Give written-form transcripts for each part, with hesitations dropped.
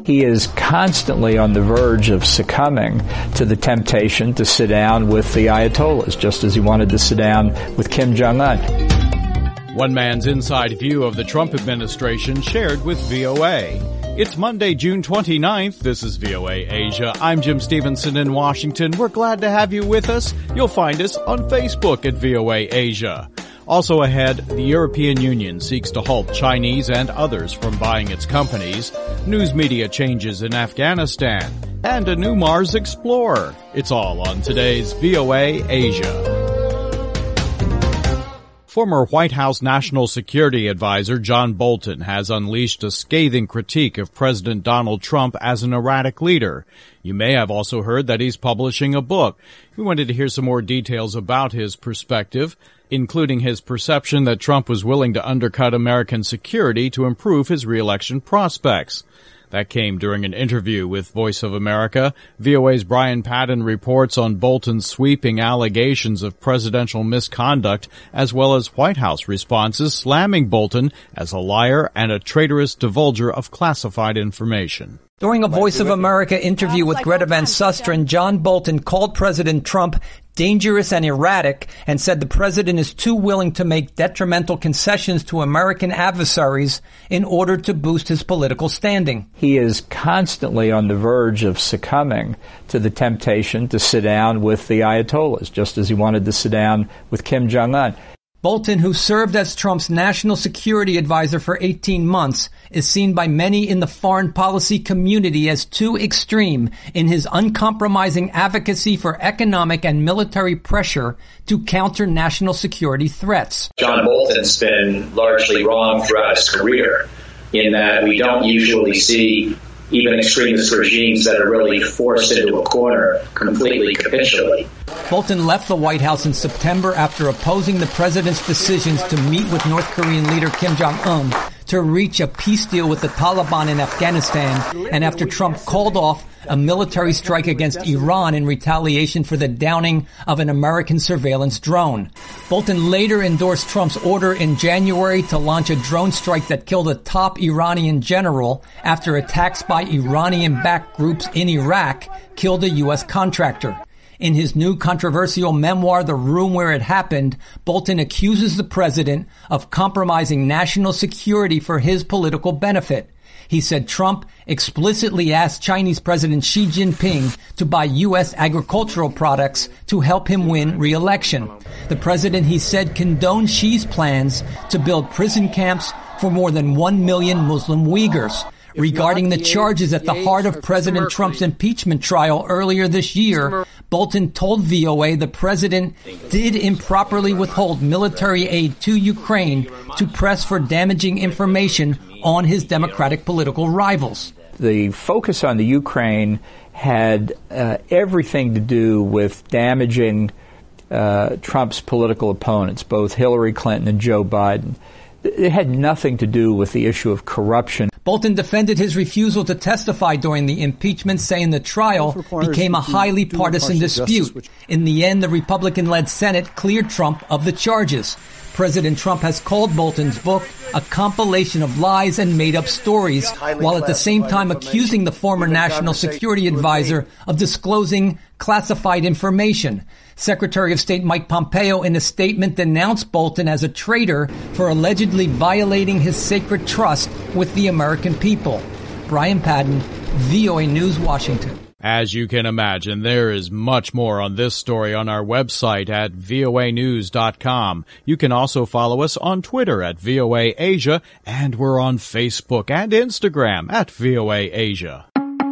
He is constantly on the verge of succumbing to the temptation to sit down with the Ayatollahs, just as he wanted to sit down with Kim Jong-un. One man's inside view of the Trump administration shared with VOA. It's Monday, June 29th. This is VOA Asia. I'm Jim Stevenson in Washington. We're glad to have you with us. You'll find us on Facebook at VOA Asia. Also ahead, the European Union seeks to halt Chinese and others from buying its companies, news media changes in Afghanistan, and a new Mars explorer. It's all on today's VOA Asia. Former White House National Security Advisor John Bolton has unleashed a scathing critique of President Donald Trump as an erratic leader. You may have also heard that he's publishing a book. We wanted to hear some more details about his perspective, including his perception that Trump was willing to undercut American security to improve his re-election prospects. That came during an interview with Voice of America. VOA's Brian Padden reports on Bolton's sweeping allegations of presidential misconduct, as well as White House responses slamming Bolton as a liar and a traitorous divulger of classified information. During a Voice of America interview with Greta Van Susteren, John Bolton called President Trump dangerous and erratic and said the president is too willing to make detrimental concessions to American adversaries in order to boost his political standing. He is constantly on the verge of succumbing to the temptation to sit down with the Ayatollahs, just as he wanted to sit down with Kim Jong-un. Bolton, who served as Trump's national security advisor for 18 months, is seen by many in the foreign policy community as too extreme in his uncompromising advocacy for economic and military pressure to counter national security threats. John Bolton's been largely wrong throughout his career in that we don't usually see even extremist regimes that are really forced into a corner completely capitulate. Bolton left the White House in September after opposing the president's decisions to meet with North Korean leader Kim Jong-un to reach a peace deal with the Taliban in Afghanistan, and after Trump called off a military strike against Iran in retaliation for the downing of an American surveillance drone. Bolton later endorsed Trump's order in January to launch a drone strike that killed a top Iranian general after attacks by Iranian-backed groups in Iraq killed a U.S. contractor. In his new controversial memoir, The Room Where It Happened, Bolton accuses the president of compromising national security for his political benefit. He said Trump explicitly asked Chinese President Xi Jinping to buy U.S. agricultural products to help him win re-election. The president, he said, condoned Xi's plans to build prison camps for more than 1 million Muslim Uyghurs. Regarding the charges at the heart of President Trump's impeachment trial earlier this year, Bolton told VOA the president did improperly withhold military aid to Ukraine to press for damaging information on his Democratic political rivals. The focus on the Ukraine had everything to do with damaging Trump's political opponents, both Hillary Clinton and Joe Biden. It had nothing to do with the issue of corruption. Bolton defended his refusal to testify during the impeachment, saying the trial became a highly partisan dispute. In the end, the Republican-led Senate cleared Trump of the charges. President Trump has called Bolton's book a compilation of lies and made-up stories, while at the same time accusing the former national security advisor of disclosing classified information. Secretary of State Mike Pompeo, in a statement, denounced Bolton as a traitor for allegedly violating his sacred trust with the American people. Brian Padden, VOA News, Washington. As you can imagine, there is much more on this story on our website at voanews.com. You can also follow us on Twitter at VOA Asia, and we're on Facebook and Instagram at VOA Asia.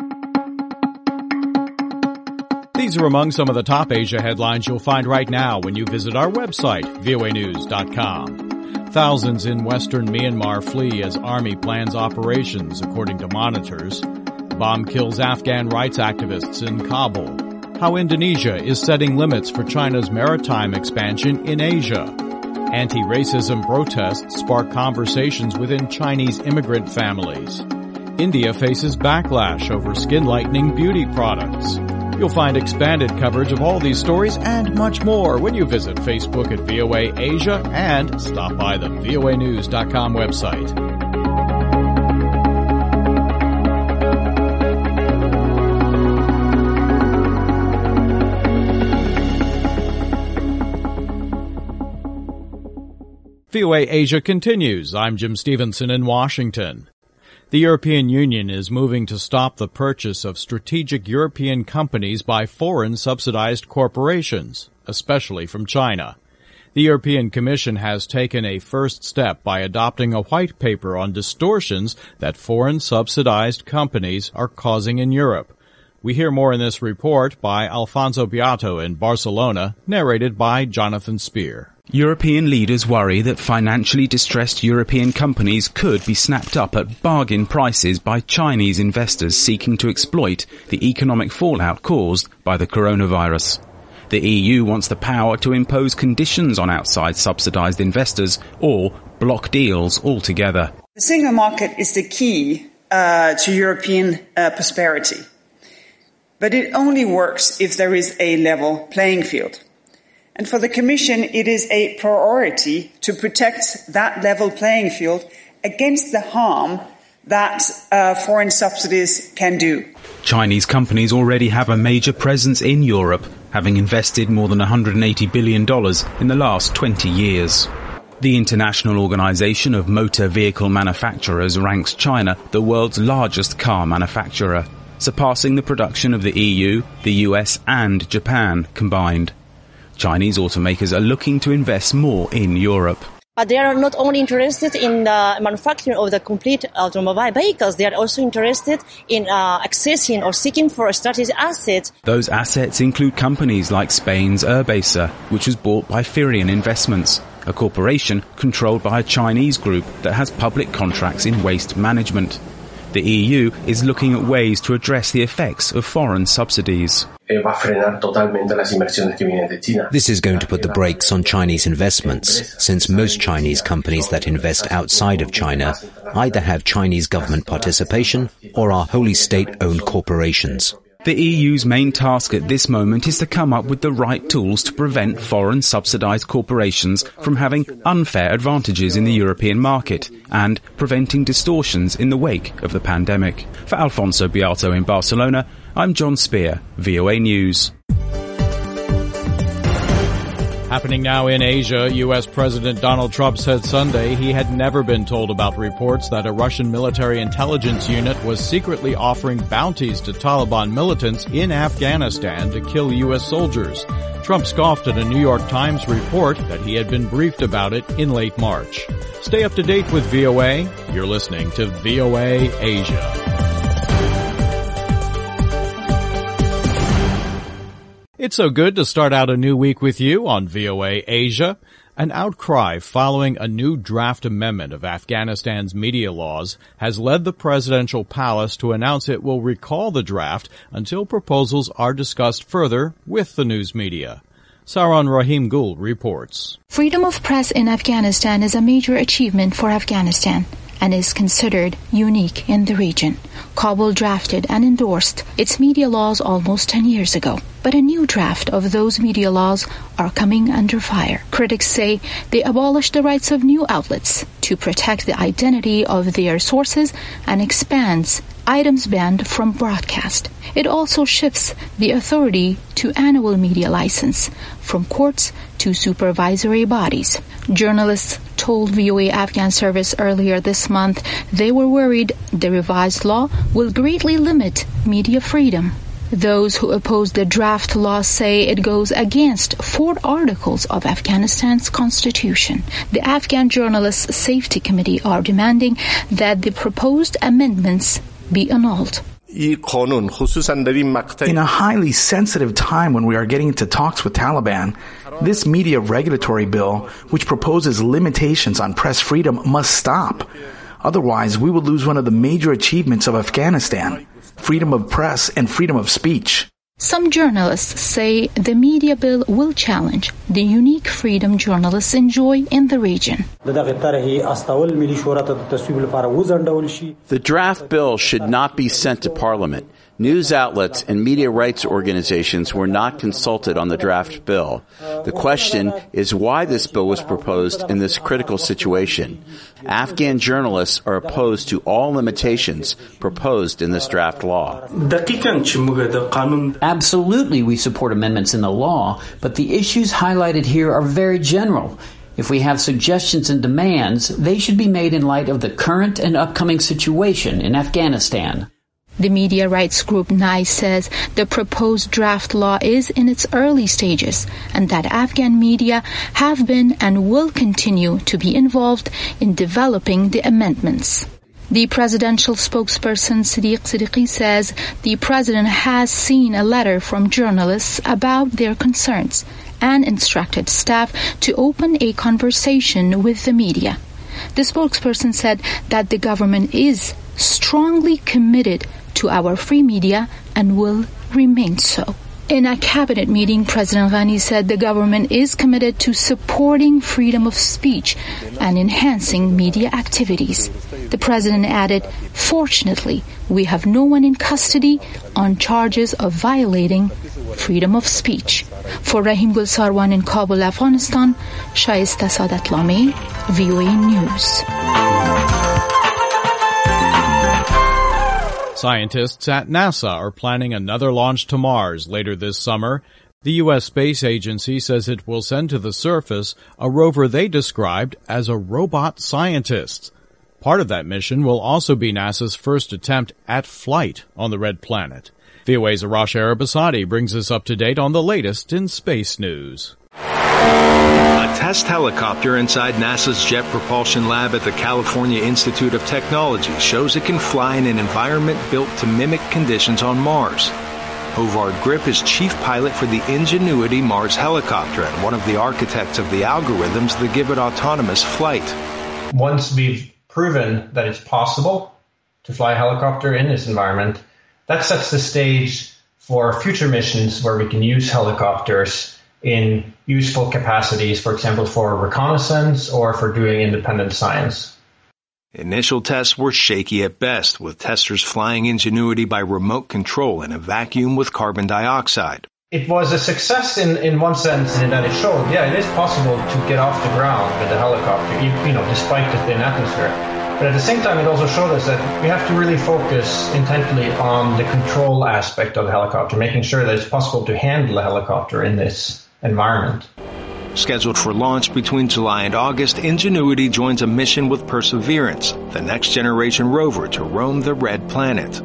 These are among some of the top Asia headlines you'll find right now when you visit our website, voanews.com. Thousands in western Myanmar flee as army plans operations, according to monitors. Bomb kills Afghan rights activists in Kabul. How Indonesia is setting limits for China's maritime expansion in Asia. Anti-racism protests spark conversations within Chinese immigrant families. India faces backlash over skin-lightening beauty products. You'll find expanded coverage of all these stories and much more when you visit Facebook at VOA Asia and stop by the voanews.com website. VOA Asia continues. I'm Jim Stevenson in Washington. The European Union is moving to stop the purchase of strategic European companies by foreign subsidized corporations, especially from China. The European Commission has taken a first step by adopting a white paper on distortions that foreign subsidized companies are causing in Europe. We hear more in this report by Alfonso Beato in Barcelona, narrated by Jonathan Spear. European leaders worry that financially distressed European companies could be snapped up at bargain prices by Chinese investors seeking to exploit the economic fallout caused by the coronavirus. The EU wants the power to impose conditions on outside subsidized investors or block deals altogether. The single market is the key to European prosperity. But it only works if there is a level playing field. And for the Commission, it is a priority to protect that level playing field against the harm that foreign subsidies can do. Chinese companies already have a major presence in Europe, having invested more than $180 billion in the last 20 years. The International Organization of Motor Vehicle Manufacturers ranks China the world's largest car manufacturer, surpassing the production of the EU, the US and Japan combined. Chinese automakers are looking to invest more in Europe. They are not only interested in the manufacturing of the complete automobile vehicles, they are also interested in accessing or seeking for strategic assets. Those assets include companies like Spain's Urbasa, which was bought by Firion Investments, a corporation controlled by a Chinese group that has public contracts in waste management. The EU is looking at ways to address the effects of foreign subsidies. This is going to put the brakes on Chinese investments, since most Chinese companies that invest outside of China either have Chinese government participation or are wholly state-owned corporations. The EU's main task at this moment is to come up with the right tools to prevent foreign subsidized corporations from having unfair advantages in the European market and preventing distortions in the wake of the pandemic. For Alfonso Beato in Barcelona, I'm John Spear, VOA News. Happening now in Asia, U.S. President Donald Trump said Sunday he had never been told about reports that a Russian military intelligence unit was secretly offering bounties to Taliban militants in Afghanistan to kill U.S. soldiers. Trump scoffed at a New York Times report that he had been briefed about it in late March. Stay up to date with VOA. You're listening to VOA Asia. It's so good to start out a new week with you on VOA Asia. An outcry following a new draft amendment of Afghanistan's media laws has led the presidential palace to announce it will recall the draft until proposals are discussed further with the news media. Saron Rahim Gul reports. Freedom of press in Afghanistan is a major achievement for Afghanistan and is considered unique in the region. Kabul drafted and endorsed its media laws almost 10 years ago. But a new draft of those media laws are coming under fire. Critics say they abolish the rights of new outlets to protect the identity of their sources and expands items banned from broadcast. It also shifts the authority to annual media license from courts to supervisory bodies. Journalists told VOA Afghan Service earlier this month they were worried the revised law will greatly limit media freedom. Those who oppose the draft law say it goes against 4 articles of Afghanistan's constitution. The Afghan Journalists Safety Committee are demanding that the proposed amendments be annulled. In a highly sensitive time when we are getting into talks with Taliban, this media regulatory bill, which proposes limitations on press freedom, must stop. Otherwise, we will lose one of the major achievements of Afghanistan, freedom of press and freedom of speech. Some journalists say the media bill will challenge the unique freedom journalists enjoy in the region. The draft bill should not be sent to Parliament. News outlets and media rights organizations were not consulted on the draft bill. The question is why this bill was proposed in this critical situation. Afghan journalists are opposed to all limitations proposed in this draft law. Absolutely, we support amendments in the law, but the issues highlighted here are very general. If we have suggestions and demands, they should be made in light of the current and upcoming situation in Afghanistan. The media rights group NICE says the proposed draft law is in its early stages and that Afghan media have been and will continue to be involved in developing the amendments. The presidential spokesperson Sadiq Siddiqui says the president has seen a letter from journalists about their concerns and instructed staff to open a conversation with the media. The spokesperson said that the government is strongly committed to our free media and will remain so. In a cabinet meeting, President Ghani said the government is committed to supporting freedom of speech and enhancing media activities. The president added, "Fortunately, we have no one in custody on charges of violating freedom of speech." For Rahim Gul Sarwan in Kabul, Afghanistan, Shaista Sadatlami, VOA News. Scientists at NASA are planning another launch to Mars later this summer. The U.S. Space Agency says it will send to the surface a rover they described as a robot scientist. Part of that mission will also be NASA's first attempt at flight on the Red Planet. VOA's Arash Arabasadi brings us up to date on the latest in space news. A test helicopter inside NASA's Jet Propulsion Lab at the California Institute of Technology shows it can fly in an environment built to mimic conditions on Mars. Hovard Grip is chief pilot for the Ingenuity Mars helicopter and one of the architects of the algorithms that give it autonomous flight. Once we've proven that it's possible to fly a helicopter in this environment, that sets the stage for future missions where we can use helicopters in useful capacities, for example, for reconnaissance or for doing independent science. Initial tests were shaky at best, with testers flying Ingenuity by remote control in a vacuum with carbon dioxide. It was a success in one sense in that it showed, it is possible to get off the ground with a helicopter, despite the thin atmosphere. But at the same time, it also showed us that we have to really focus intently on the control aspect of the helicopter, making sure that it's possible to handle a helicopter in this environment. Scheduled for launch between July and August, Ingenuity joins a mission with Perseverance, the next-generation rover to roam the Red Planet.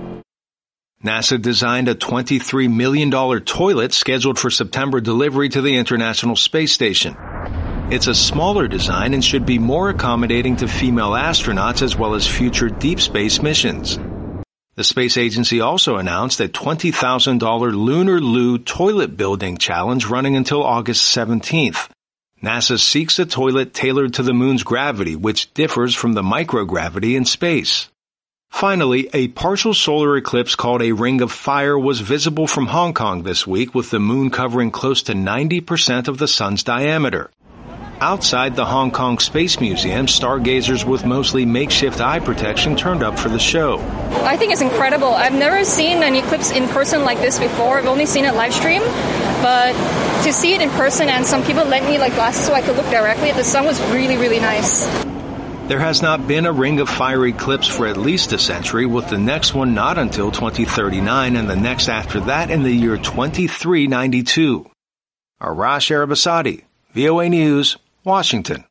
NASA designed a $23 million toilet scheduled for September delivery to the International Space Station. It's a smaller design and should be more accommodating to female astronauts as well as future deep space missions. The space agency also announced a $20,000 Lunar Loo toilet building challenge running until August 17th. NASA seeks a toilet tailored to the moon's gravity, which differs from the microgravity in space. Finally, a partial solar eclipse called a Ring of Fire was visible from Hong Kong this week, with the moon covering close to 90% of the sun's diameter. Outside the Hong Kong Space Museum, stargazers with mostly makeshift eye protection turned up for the show. I think it's incredible. I've never seen an eclipse in person like this before. I've only seen it live stream, but to see it in person, and some people lent me glasses so I could look directly at the sun, was really, really nice. There has not been a Ring of Fire eclipse for at least a century, with the next one not until 2039 and the next after that in the year 2392. Arash Arabasadi, VOA News, Washington.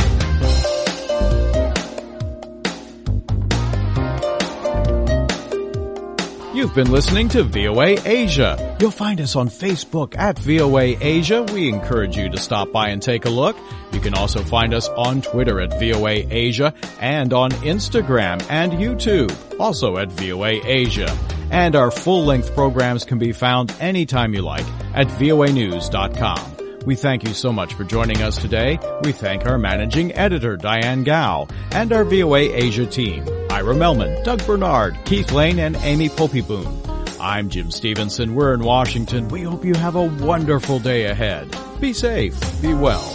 You've been listening to VOA Asia. You'll find us on Facebook at VOA Asia. We encourage you to stop by and take a look. You can also find us on Twitter at VOA Asia and on Instagram and YouTube, also at VOA Asia. And our full-length programs can be found anytime you like at voanews.com. We thank you so much for joining us today. We thank our managing editor, Diane Gao, and our VOA Asia team, Ira Melman, Doug Bernard, Keith Lane, and Amy Poppyboon. I'm Jim Stevenson. We're in Washington. We hope you have a wonderful day ahead. Be safe. Be well.